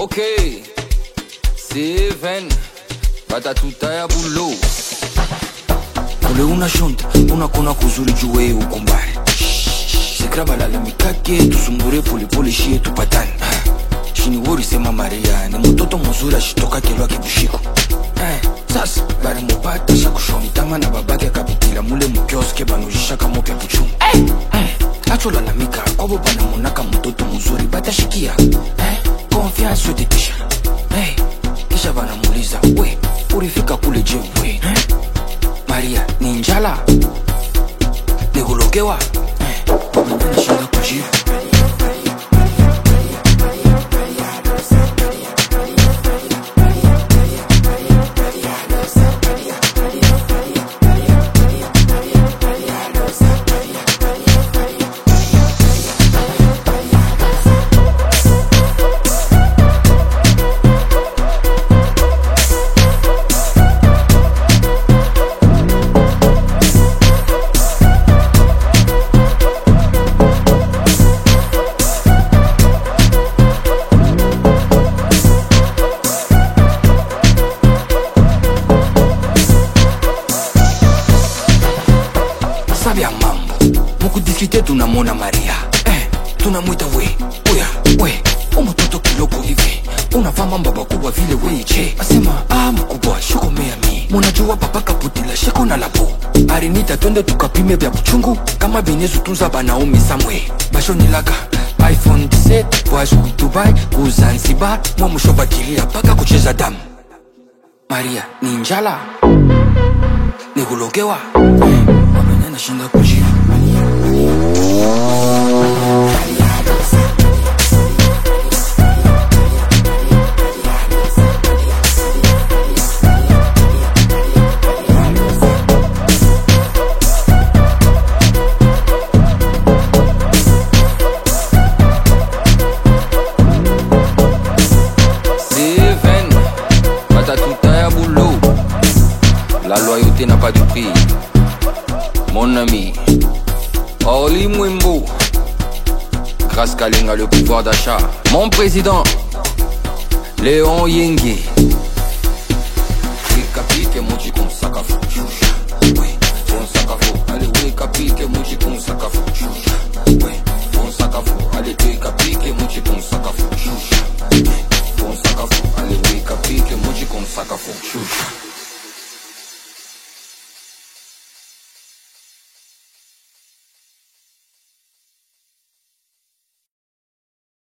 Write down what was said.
Ok, Seven, batatuta ya bulo. Ule una shonta, unakona kuzuri juwe ukumbare. Sikraba la mikake, tusumbure pole pole shie tupatane. Shini wori sema Maria, ni mtoto mzuri ashitoka kelwa kibushiko. Sasa, bari mupata shakushoni tama na babake kapitila mule mukioske banujisha kamo pya puchungu. Acho lalamika, kwabo bana monaka mtoto mzuri batashikia. Confiance yotetisha. Kisha bana muuliza, we, urifika kule je we? Maria, ni njala? Ni kulogewa? Mwenye shinda kujibu. Sabia mambo, mukudisite tunamona Maria. Tunamuita we, we, umutoto kiloko hivi. Unafaa mambo makubwa vile we che. Asema, mkubwa, shukumea mi. Munajua papa kaputila sheko na lapo. Arinita twende tukapime vya buchungu. Kama benezu tunza banaomi samwe. Basho nilaka, iPhone 17, voyage ku Dubai, ku Zanzibar. Mwamusho bakiria paka kucheza damu. Maria, ni njala? Ni kulogewa? Mwenye shinda kujibu. Seven, batatuta ya boulot. La loyauté n'a pas de prix. Mon ami, Orly Mwembo, Grâce Kalenga, le pouvoir d'achat. Mon président, Léon Yengue.